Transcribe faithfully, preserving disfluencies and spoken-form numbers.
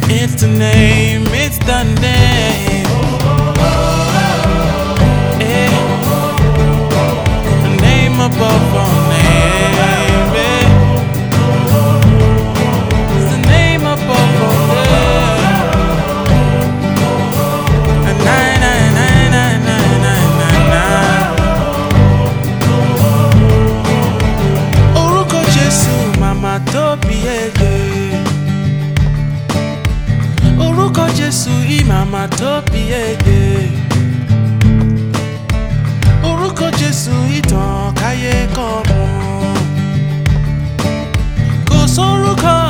It's the name, it's the name. Yeah. The name above all names. Yeah. It's the name above all names. Nine, nine, nine, nine, nine, nine, nine, nine. Orúkọ Jésù, màmá tó bí ẹyẹ. Orúkọ Jésù yìí màmá tó bí ẹyẹ. Orúkọ Jésù yìí tàn káyé kan mọ̀. Kò sórúkọ